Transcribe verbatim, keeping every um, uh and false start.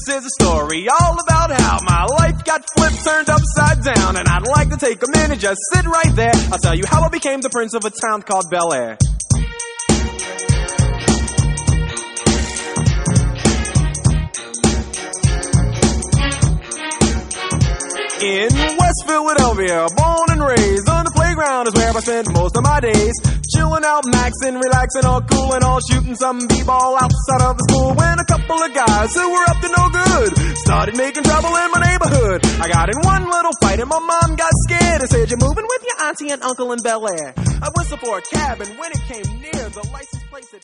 is a story all about how my life got flipped, turned upside down, and I'd like to take a minute, just sit right there. I'll tell you how I became the prince of a town called Bel Air. In West Philadelphia, born and raised, on the playground is where I spent most of my days. Chilling out, maxing, relaxing, all cool and all, shooting some b-ball outside of the school. When a couple of guys who were up to no good started making trouble in my neighborhood. I got in one little fight and my mom got scared and said, "You're moving with your auntie and uncle in Bel Air." I whistled for a cab, and when it came near, the license plate said